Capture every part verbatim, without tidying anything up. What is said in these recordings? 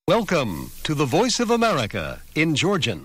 Welcome to the Voice of America in Georgian.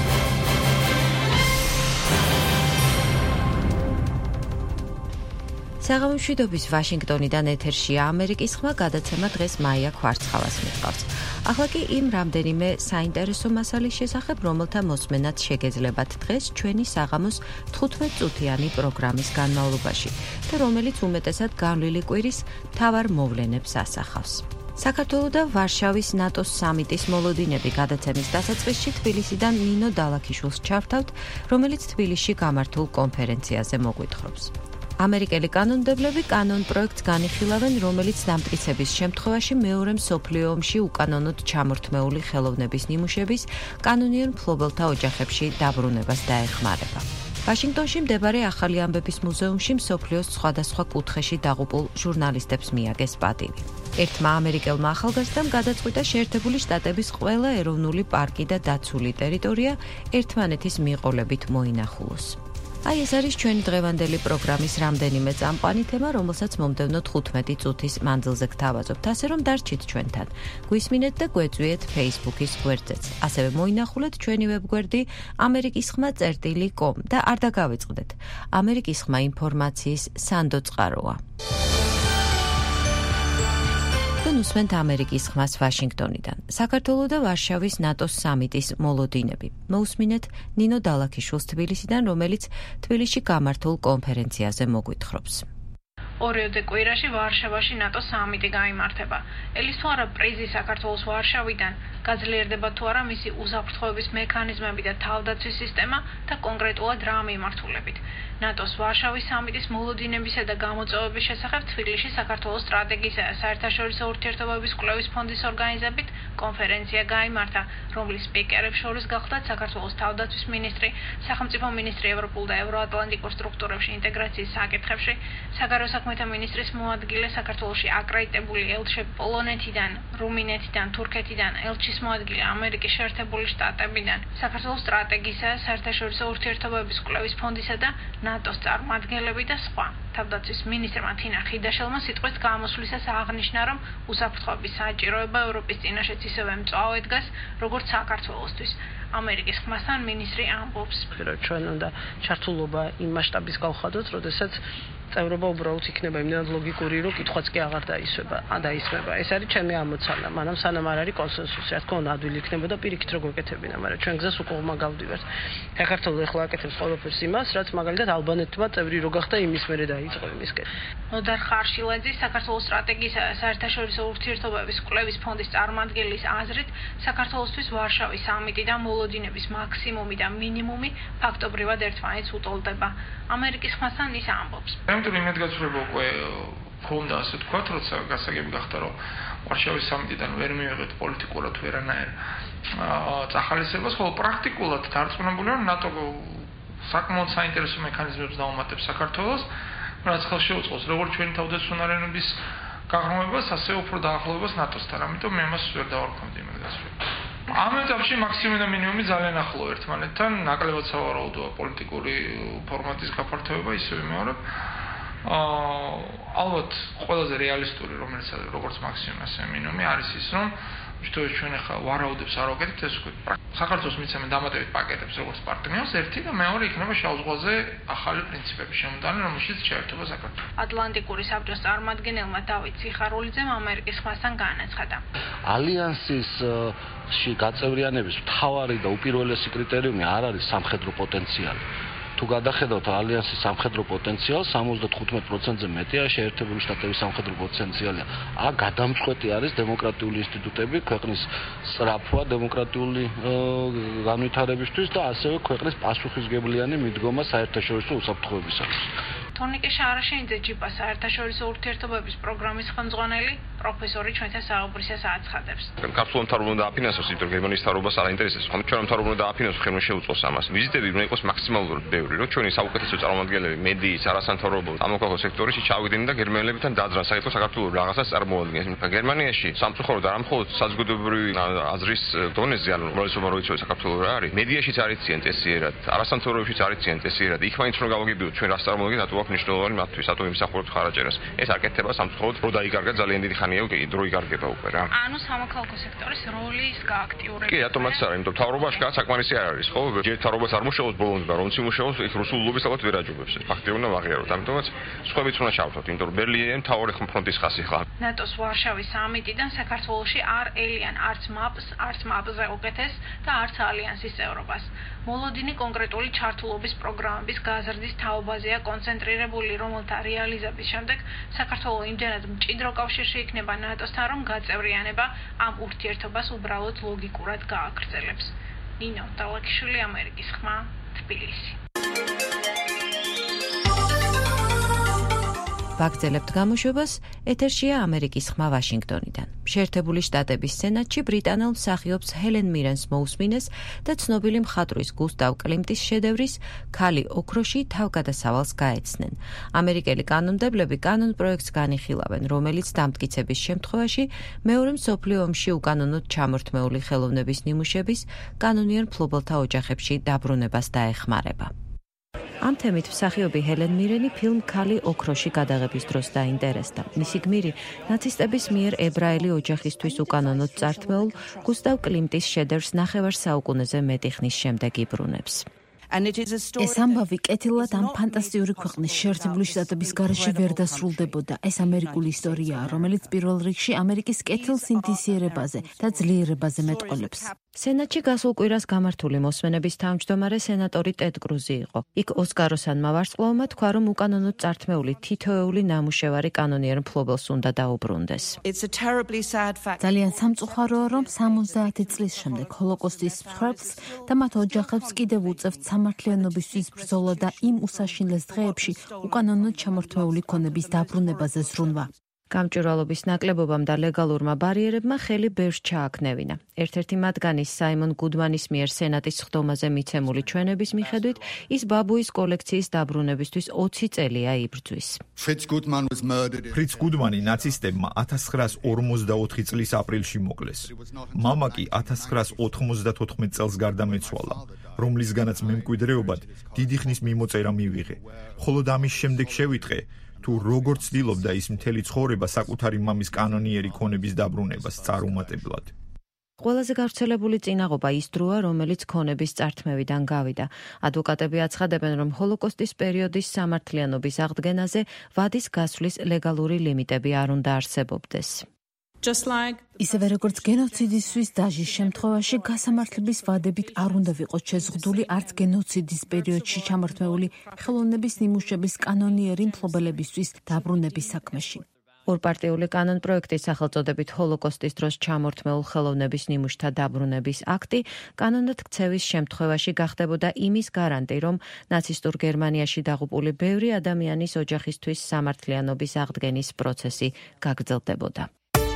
საღამომშვიდობის ვაშინგტონიდან ეთერშია ამერიკის ხმა გადაცემა დღეს მაია კვარცხალას მიყვავს. ახლა კი იმ რამდენიმე საინტერესო მასალის შესახებ, რომელთა მოსმენაც შეგეძლებათ დღეს ჩვენი საღამოს თხუთმეტ წუთიანი პროგრამის განმავლობაში და რომელიც უმეტესად განვლილი კვირის მთავარ მოვლენებს ასახავს. საქართველოს და ვარშავის ნატოს სამიტის მოლოდინები გადაცემის დასაწყისში თბილისიდან ნინო დალაქიშვილს ჩავთავთ, რომელიც თბილისში გამართულ კონფერენციაზე მოგვითხრობს. ამერიკელი კანონმდებლები კანონ პროექტს განიხილავენ, რომელიც დამტკიცების შემთხვევაში მეორე მსოფლიო ომში უკანონოდ ჩამორთმეული ხელოვნების ნიმუშების კანონიერ მფლობელთა ოჯახებში დაბრუნებას დაეხმარება. ვაშინგტონში მდებარე ახალი ამბების მუზეუმში მსოფლიოს სხვადასხვა კუთხეში დაღუპულ ჟურნალისტებს მიაგეს პატივი. ერთმა ამერიკელმა ახალგაზრდამ გადაწყვიტა შეერთებული შტატების ყველა ეროვნული პარკი და დაცული ტერიტორია ერთმანეთის მიყოლებით მოინახულოს. აი ეს არის ჩვენი დღევანდელი პროგრამის რამდენიმე წამყვანი თემა, რომელსაც მომდევნო თხუთმეტი წუთის მანძილზე გთავაზობთ, ასე რომ დარჩით ჩვენთან. გვისმინეთ და გვეწვიეთ Facebook-ის გვერდზეც. ასევე მოინახულეთ ჩვენი ვებგვერდი ამერიკის ხმა წერტილი კომ და არ დაგავიწყდეთ. ამერიკის ხმა ინფორმაციის სანდო წყაროა. ნუსმენთ ამერიკის ხმას ვაშინგტონიდან. საქართველოს და ვარშავის ნატოს სამიტის მოლოდინები. მოусმინეთ ნინო დალაქიშვილს თბილისიდან, რომელიც თბილისში გამართულ კონფერენციაზე მოგვითხრობს. ორიოდე კვირაში ვარშავაში ნატოს სამიტი გაიმართება. ელის თუ არა პრიზი საქართველოს ვარშავიდან გაძლიერდება თუ არა მისი უსაფრთხოების მექანიზმები და თავდაცვის სისტემა და კონკრეტულად რა მიმართულებით. ნატოს ვარშავის სამიტის მოლოდინებისა და გამოწვევების შესახებ თბილისში საქართველოს სტრატეგიისა და საერთაშორისო ურთიერთობების კვლევის ფონდის ორგანიზებით კონფერენცია გაიმართა, რომლის სპიკერებს შორის გახლდათ საქართველოს თავდაცვის მინისტრი, სახელმწიფო მინისტრი ევროპულ და ევროატლანტიკურ სტრუქტურებში ინტეგრაციის საკითხებში, საგარეო საქმეთა მინისტრის მოადგილე საქართველოში აკრედიტებული ელჩი პოლონეთიდან, რუმინეთიდან, თურქეთიდან, ელჩის მოადგილე ამერიკის შეერთებული შტატებიდან, საქართველოს სტრატეგიისა და საერთაშორისო ურთიერთობების კვლევის ფონდისა და ნატოს წარმომადგენლები და სხვა. თავდაცვის მინისტრმა თინა ხიდაშელმა სიტყვის გამოსვლისას აღნიშნა, რომ უსაფრთხოების საჭიროება ევროპის წინაშეც ისევე მწვავე დგას, როგორც საქართველოსთვის. ამერიკის ხმასთან მინისტრი ამბობს, რომ ჩვენ უნდა ჩართულობა იმ მასშტაბის გავხადოთ, როდესაც წევრობა უბრალოდ იქნება იმდენად ლოგიკური, რომ კითხვაც კი აღარ დაისვება, დაისმება. ეს არის ჩემი ამოცანა, მაგრამ სანამ არ არის კონსენსუსი, რა თქმა უნდა, ადვილი იქნებოდა პირიქით რო გვეკეთებინა, მაგრამ ჩვენ გზას უკვე მაგავდივართ. საქართველოს ეხლა აკეთებს ყველაფერს იმას, რაც მაგალითად ალბანეთმა წევრი რო გახდა იმის მერე დაიწყო იმისკენ. ნოდარ ხარშილაძე, საქართველოს სტრატეგიისა და საერთაშორისო ურთიერთობების კვლევის ფონდის წარმომადგენლის აზრით, საქართველოსთვის ვარშავის სამიტი და მოლოდინების მაქსიმუმი და მინიმუმი ფაქტობრივად ერთმანეთს უტოლდება. ამერიკის ხმასთან ის ამბობს. ამიტომ იმედგაცრუება უკვე ქონდა, ასე ვთქვათ, როცა გასაგები გახდა, რომ ვარშავის სამიტიდან ვერ მივიღეთ პოლიტიკურად ვერანაირ წახალისებას, ხოლო პრაქტიკულად დარწმუნებული ვარ, ნატო საკმაოდ საინტერესო მექანიზმებს დაუმატებს საქართველოს, რაც ხელს შეუწყობს როგორც ჩვენი თავდაცვიანობის გაღრმავებას, ასე უფრო დაახლოებას ნატოსთან. ამიტომ მე მას ვერ დავარქვამდი იმედგაცრუება. ამ ეტაპში მაქსიმუმი და მინიმუმი ძალიან ახლოა ერთმანეთთან, ნაკლებად სავარაუდოა პოლიტიკური ფორმატის გაფართოება, ისე ვიმეორებ. აა ალბათ ყველაზე რეალისტური, რომელიც არის როგორც მაქსიმუმი, ასე მინიმუმი არის ის, რომ შეთო ჩვენ ახლა ვარაუდებს არ ვაკეთებთ, ეს უკვე საქართველოს მიცემენ დამატებით პაკეტებს როგორც პარტნიორს, ერთი და მეორე იქნება შავ ზღვაზე ახალი პრინციპები შემოდანი, რომელშიც შეერთება საქართველო. ატლანტიკური საბჭოს წარმომადგენელმა დავით სიხარულიძემ ამერიკის ხმასთან განაცხადა. ალიანსისში გაწევრიანების მთავარი და უპირველესი კრიტერიუმი არ არის სამხედრო პოტენციალი. თუ გადახედავთ ალიანსის სამხედრო პოტენციალს, სამოცდათხუთმეტ პროცენტზე მეტია შეერთებული შტატების სამხედრო პოტენციალია. ა გადამწყვეტი არის დემოკრატიული ინსტიტუტები, ქვეყნის სწრაფვა დემოკრატიული განვითარებისთვის და ასევე ქვეყნის პასუხისმგებლიანი მიდგომა საერთაშორისო უსაფრთხოებისათვის. თორნიკე შარაშენიძე ჯიპა საერთაშორისო ურთიერთობების პროგრამის ხელმძღვანელი პროფესორი ჩვენთან საუბრისას აცხადებს. კაფსულო მთავრობა უნდა აფინანსოს, იმიტომ რომ გერმანიის მთავრობას არ აინტერესებს. ხომ ჩვენ მთავრობა უნდა აფინანსოს, ხელმე შეუწყოს ამას. ვიზიტები უნდა იყოს მაქსიმალურად ბევრი, რომ ჩვენი საუკეთესო წარმომადგენლები, მედიის, არასამთავრობო, სამოქალაქო სექტორში ჩავიდნენ და გერმანელებთან დაძრან, საერთოდ საქართველოს რაღაცას წარმოადგენს. გერმანიაში სამწუხაროდ არა მხოლოდ საზოგადოებრივი აზრის დონეზე, ანუ უმრავლესობა რო იცოდეს საქართველოს რა არის, მედიაშიც არიციან წესიერად, არასამთავრობოებშიც არიციან წესიერად. იქ მაინც რომ გავაგებიოთ ჩვენ რას წარმოვიდგენთ, გვაქვს მნიშვნელოვანი მათთვის, რატომ იმსახურებთ ხარაჯერას. ეს აკეთება სამწუხაროდ რო დაიკარგა ძალიან დიდი ხანია უკვე, დრო იკარგება უკვე რა. ანუ სამოქალაქო სექტორის როლის გააქტიურება. კი, რატომაც არა, იმიტომ მთავრობაში კაც საკმარისი არ არის, ხო? ჯერ მთავრობას არ მუშაობს ბოლომდე და რომც იმუშაობს, იქ რუსულ ლობის ალბათ ვერ აჯობებს. ფაქტია უნდა ვაღიაროთ, ამიტომაც სხვაებიც უნდა ჩავთოთ, იმიტომ რომ ბერლინი მთავარი ფრონტის ხაზი ხა. ნატოს ვარშავის სამიტიდან საქართველოში არ ელიან არც მაპს, არც მაპზე უკეთეს და არც ალიანსის წევრობას. მოლოდინი კონკრეტული ჩართულობის პროგრამების გაზრდის თაობაზეა კონცენტრირებული, რომელთა რეალიზების შემდეგ საქართველოს იმდენად მჭიდრო კავშირში იქნება ნატოსთან, რომ გაწევრიანება ამ ურთიერთობას უბრალოდ ლოგიკურად გააგრძელებს. ნინო დალაკიშვილი, ამერიკის ხმა, თბილისი. ვაგრძელებთ გამოშვებას, ეთერშია ამერიკის ხმა ვაშინგტონიდან. შეერთებული შტატების სენატში ბრიტანელ მსახიობს ჰელენ მირენს მოусმინეს და ცნობილი მხატვრის გუსტავ კლიმტის შედევრის ქალი ოქროში თავგადასავალს გაეცნენ. ამერიკელი კანონმდებლები კანონ პროექტს განიხილავენ, რომელიც დამტკიცების შემთხვევაში მეორე მსოფლიო ომში უკანონოდ ჩამორთმეული ხელოვნების ნიმუშების კანონიერ მფლობელთა ოჯახებში დაბრუნებას დაეხმარება. ამ თემით მსახიობი ჰელენ მირენი ფილმ ქალი ოქროში გადაღების დროს დაინტერესდა. მისი გმირი ნაცისტების მიერ ებრაელი ოჯახისთვის უკანონოდ წართმეულ გუსტავ კლიმტის შედევრს ნახევარ საუკუნეზე მეტი ხნის შემდეგ იბრუნებს. ეს ამბავი კეთილად ამ ფანტასტიკური ქვეყნის შეერთებული შტატების გარეშე ვერ დასრულდებოდა. ეს ამერიკული ისტორიაა, რომელიც პირველ რიგში ამერიკის კეთილ სინთეზიერებაზე და ძლიერებაზე მეტყოლებს. სენატში გასულ კვირას გამართული მოსმენების თავმჯდომარე სენატორი ტედ კრუზი იყო. იქ ოსკაროსანმა ვარსკვლავმა თქვა, რომ უკანონოდ წართმეული თითოეული ნამუშევარი კანონიერ მფლობელს უნდა დაუბრუნდეს. ძალიან სამწუხაროა, რომ სამოცდაათი წლის შემდეგ ჰოლოკოსტის მსხვერპლს და მათ ოჯახებს კიდევ უწევთ სამართლიანობისთვის ბრძოლა და იმ უსაშინლეს დღეებში უკანონოდ ჩამორთმეული ქონების დაბრუნებაზე ზრუნვა. გამჭვირვალობის ნაკლებობამ და ლეგალურმა ბარიერებმა ხელი ბევრს ჩააქნევინა. ერთ-ერთი მათგანის საიმონ გუდმანის მიერ სენატის სხდომაზე მიცემული ჩვენების მიხედვით, ის ბაბუის კოლექციის დაბრუნებისთვის ოცი წელია იბრძვის. ფრიც გუდმანი ნაცისტებმა ათას ცხრაას ორმოცდაოთხი წლის აპრილში მოკლეს. მამა კი ათას ცხრაას ოთხმოცდათოთხმეტ წელს გარდამეცვალა, რომლისგანაც მემკვიდრეობად დიდი ხნის მიმოწერა მივიღე. ხოლო ამის შემდეგ შევიტყე, თუ როგორ ცდილობდა ის მთელი ცხოვრება საკუთარი მამის კანონიერი ქონების დაბრუნებას წარუმატებლად. ყველაზე გავრცელებული წინაღობა ის დროა, რომელიც ქონების წართმევიდან გავიდა. ადვოკატები აცხადებენ, რომ ჰოლოკოსტის პერიოდის სამართლიანობის აღდგენაზე ვადის გასვლის ლეგალური ლიმიტები არ უნდა არსებობდეს. ისევე როგორც გენოციდისთვის დაჟის შემთხვევაში გასამართლების ვადებით არ უნდა ვიყოს შეზღუდული არც გენოციდის პერიოდში ჩამორთმეული ხელოვნების ნიმუშების კანონიერი მფლობელებისთვის დაბრუნების საქმეში. ორპარტიული კანონ პროექტის სახელწოდებით ჰოლოკოსტის დროს ჩამორთმეულ ხელოვნების ნიმუშთა დაბრუნების აქტი კანონად ქცევის შემთხვევაში გახდებოდა იმის გარანტი, რომ ნაცისტურ გერმანიაში დაღუპული ბევრი ადამიანის ოჯახისთვის სამართლიანობის აღდგენის პროცესი გაგრძელდებოდა.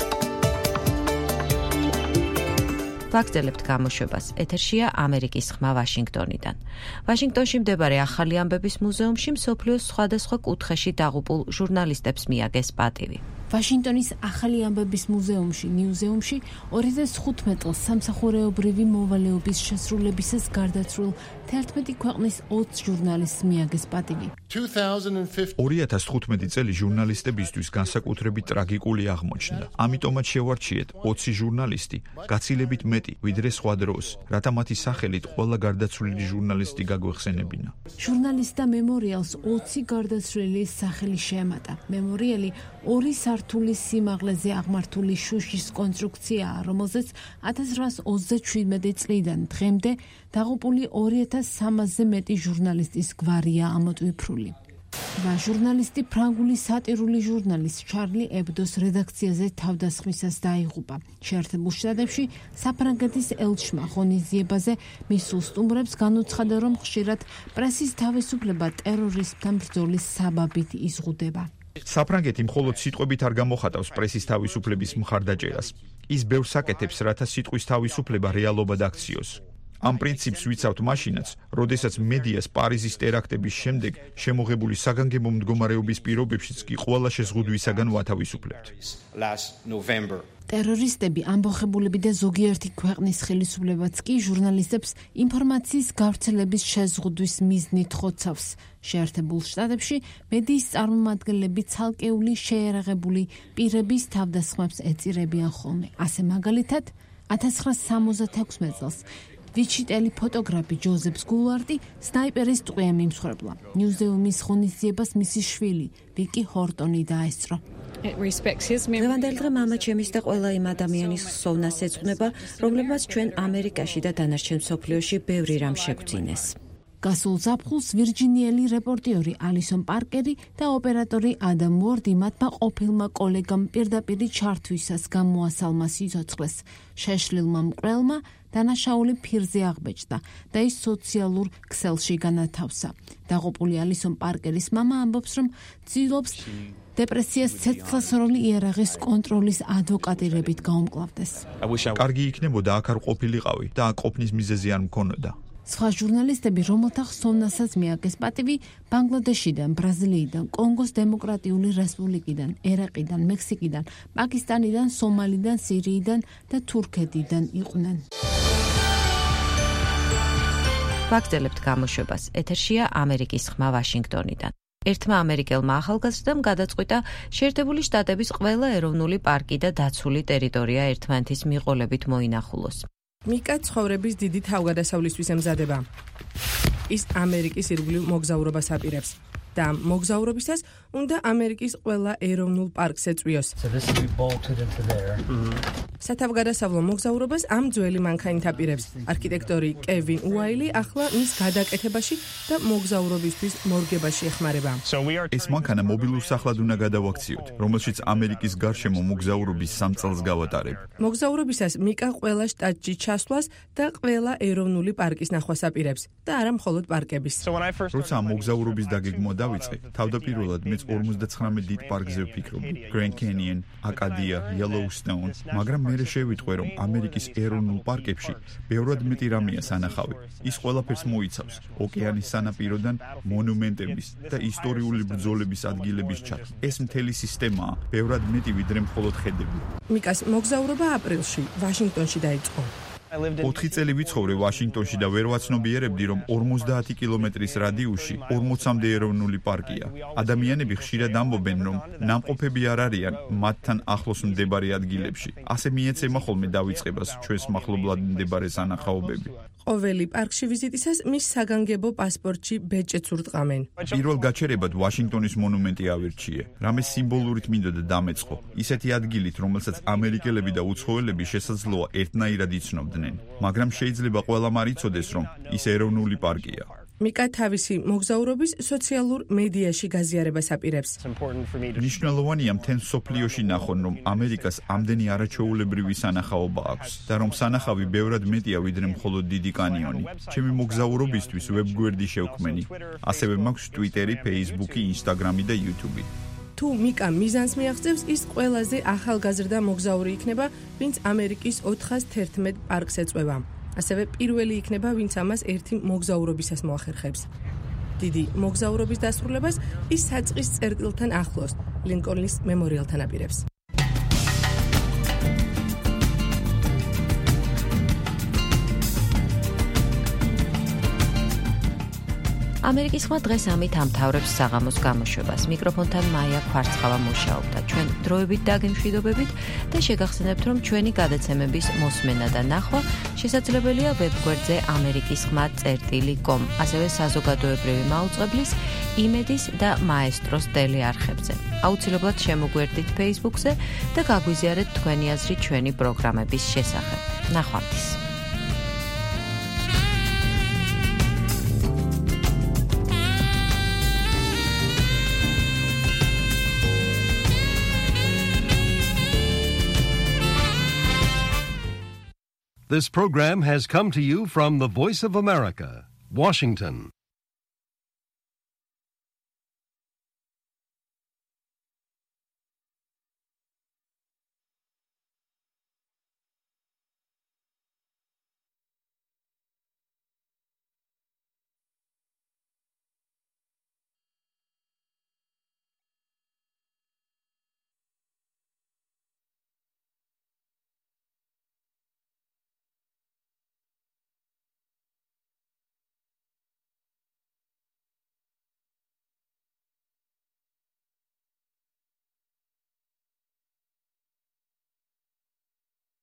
ვაგრძელებთ გამოშვებას. ეთერშია ამერიკის ხმა ვაშინგტონიდან. ვაშინგტონში მდებარე ახალი ამბების მუზეუმში მსოფლიოს სხვადასხვა კუთხეში დაღუპულ ჟურნალისტებს მიაგეს პატივი. ვაშინგტონის ახალი ამბების მუზეუმში, ნიუზეუმში ორი ათას თხუთმეტ წელს სამსახურეობრივი მოვალეობის შესრულებისას გარდაცვლილ თერთმეტი ქვეყნის ოცი ჟურნალისტს მიაგეს პატივი. ორი ათას თხუთმეტი წელი ჟურნალისტებისთვის განსაკუთრებით ტრაგიკული აღმოჩნდა. ამიტომაც შევარჩიეთ ოცი ჟურნალისტი, გაცილებით მეტი ვიდრე სხვა დროს, რათა მათი სახელით ყველა გარდაცვლილი ჟურნალისტი გაგვეხსენებინა. ჟურნალისტთა მემორიალს ოცი გარდაცვლილის სახელი შეემატა. მემორიალი ორი სართულის სიმაღლეზე აღმართული შუშის კონსტრუქციაა, რომელზეც ათას რვაას ოცდაშვიდმეტი წლიდან დღემდე დაღუპული ორი ათას სამასზე მეტი ჟურნალისტის გვარია ამოტვიფრული. და ჟურნალისტი ფრანგული სატირული ჟურნალის ჩარლი ებდოს რედაქციაზე თავდასხმისას დაიღუპა. შეერთებულ შტატებში საფრანგეთის ელჩმა ღონისძიებაზე მისულ სტუმრებს განუცხადა, რომ ხშირად პრესის თავისუფლება ტერორიზმთან ბრძოლის საბაბით იზღუდება. საფრანგეთი მხოლოდ სიტყვებით არ გამოხატავს პრესის თავისუფლების მხარდაჭერას. ის ბევრს აკეთებს, რათა სიტყვის თავისუფლება რეალობად აქციოს. ამ პრინციპს ვიცავთ მაშინაც, როდესაც მედიას პარიზის ტერაქტების შემდეგ შემოღებული საგანგებო მდგომარეობის პირობებშიც კი ყველა შეზღუდვისაგან ვათავისუფლებთ. ტერორისტები, ამბოხებულები და ზოგიერთი ქვეყნის ხელისუფლებაც კი ჟურნალისტებს ინფორმაციის გავრცელების შეზღუდვის მიზნით ხოცავს. შეერთებულ შტატებში მედიის წარმომადგენლები ცალკეული შეერაღებული პირების თავდასხმებს ეწირებიან ხოლმე. ასე მაგალითად, ათას ცხრაასა სამოცდაექვსმეტ წელს ვიჩიტელი ფოტოგრაფი ჯოზეფ გულვარტი სნაიპერის ტყვია მიმსხვერპლა. ნიუზეუმის ღონისძიებას მისი შვილი ვიკი ჰორტონი დაესწრო. დღევანდელი დღე მამაჩემის და ყველა იმ ადამიანის ხსოვნას ეძღვნება, რომლებმაც ჩვენ ამერიკაში და დანარჩენ მსოფლიოში ბევრი რამ შეგვძინეს. გასულ ზაფხულს ვირჯინიელი რეპორტიორი ალისონ პარკერი და ოპერატორი ადამ ვორდი მათმა ყოფილმა კოლეგამ პირდაპირ ჩართვისას გამოასალმა სიცოცხლეს. შეშლილმა მკვლელმა დანაშაული ფირზე აღბეჭდა და ის სოციალურ ქსელში განათავსა. დაღუპული ალისონ პარკერის მამა ამბობს, რომ ცდილობს დეპრესიას ცეცხლსროლი იარაღის კონტროლის ადვოკატირებით გაუმკლავდეს. კარგი იქნებოდა აქ არ ყოფილიყავი და აქ ყოფნის მიზეზი არ მქონოდა. სხვა ჟურნალისტები, რომელთა ხსოვნასაც მიაგეს პატივი, ბანგლადეშიდან, ბრაზილიიდან, კონგოს დემოკრატიული რესპუბლიკიდან, ერაყიდან, მექსიკიდან, პაკისტანიდან, სომალიდან, სირიიდან და თურქეთიდან იყვნენ. ვაგრძელებთ გამოშვებას. ეთერშია ამერიკის ხმა ვაშინგტონიდან. ერთმა ამერიკელმა ახალგაზრდამ გადაწყვიტა შეერთებული შტატების ყველა ეროვნული პარკი და დაცული ტერიტორია ერთმანეთის მიყოლებით მოინახულოს. მიკა ცხოვრების დიდი თავგადასავლისთვის ემზადება. ის ამერიკის ირგვლივ მოგზაურობას აპირებს და მოგზაურობისას უნდა ამერიკის ყველა ეროვნულ პარკს ეწვიოს. სათავგადასავლო მოგზაურობას ამ ძველი მანქანით აპირებს. არქიტექტორი კევინ უაილი ახლა მის გადაკეთებაში და მოგზაურობისთვის მორგებაში ეხმარება. ეს მანქანა მობილურ სახლად უნდა გადავაქციოთ, რომელშიც ამერიკის გარშემო მოგზაურობის სამ წელს გავატარებ. მოგზაურობისას მიკა ყველა შტატში ჩასვლას და ყველა ეროვნული პარკის ნახვას აპირებს და არა მხოლოდ პარკების. როცა მოგზაურობის დაგეგმვა დავიწყე, თავდაპირველად მეც ორმოცდაცხრამეტ დიდ პარკზე ვფიქრობდი. Grand Canyon, Acadia, Yellowstone, მაგრამ მე შევიტყვე, რომ ამერიკის ეროვნულ პარკებში ბევრად მეტი რამეა სანახავი. ის ყველაფერს მოიცავს: ოკეანის სანაპიროდან მონუმენტების და ისტორიული ბრძოლების ადგილების ჩათვლა. ეს მთელი სისტემაა, ბევრად მეტი ვიდრე მხოლოდ ხედები. მიკას მოგზაურობა აპრილში ვაშინგტონში დაიწყო. ოთხი წელი ვიცხოვრე ვაშინგტონში და ვერ ვაცნობიერებდი, რომ ორმოცდაათი კილომეტრის რადიუსში ორმოცამდე ეროვნული პარკია. ადამიანები ხშირად ამბობენ, რომ ნამყოფები არ არიან მათთან ახლოს მდებარე ადგილებში. ასე მიეცემა ხოლმე დავიწყებას ჩვენს მახლობლად მდებარე სანახაობები. ყოველი პარკში ვიზიტისას მის საგანგებო პასპორტში ბეჭედს ურტყამენ. პირველ გაჩერებად ვაშინგტონის მონუმენტი ავირჩიე. რამე სიმბოლურით მინდოდა დამეწყო. ისეთი ადგილით, რომელსაც ამერიკელები და უცხოელები შესაძლოა ერთნაირად იცნობდნენ. მაგრამ შეიძლება ყველამ არ იცოდეს, რომ ის ეროვნული პარკია. მიკა თავისი მოგზაურობის სოციალურ მედიაში გაზიარებას აპირებს. მნიშვნელოვანია მთელ სოფლიოში ნახონ, რომ ამერიკას ამდენი არაჩვეულებრივი სანახაობა აქვს და რომ სანახავი ბევრად მეტია ვიდრე მხოლოდ დიდი კანიონი. ჩემი მოგზაურობისთვის ვებგვერდი შევქმენი. ასევე მაქვს ტვიტერი, ფეისბუქი, ინსტაგრამი და იუთუბი. თუ მიკა მიზანს მიაღწევს, ის ყველაზე ახალგაზრდა მოგზაური იქნება, ვინც ამერიკის ოთხას თერთმეტ პარკს ეწვევა. ასევე პირველი იქნება, ვინც ამას ერთი მოგზაურობისას მოახერხებს. დიდი მოგზაურობის დასრულებას ის საწყის წერტილთან ახლოს, ლინკოლნის მემორიალთან აპირებს. ამერიკის ხმა დღეს ამით ამთავრებს საღამოს გამოშვებას. მიკროფონთან მაია ქვარცხავა მუშაობდა. ჩვენ დროებით დაგემშვიდობებით და შეგახსენებთ, რომ ჩვენი გადაცემების მოსმენა და ნახვა შესაძლებელია ვებგვერდზე ამერიკის ხმა წერტილი კომ, ასევე საზოგადოებრივი მაუწყებლის, იმედის და მაესტროს ტელეარხებზე. აუცილებლად შემოგვერდით Facebook-ზე და გაგვიზიარეთ თქვენი აზრი ჩვენი პროგრამების შესახებ. ნახვამდის. This program has come to you from the Voice of America, Washington.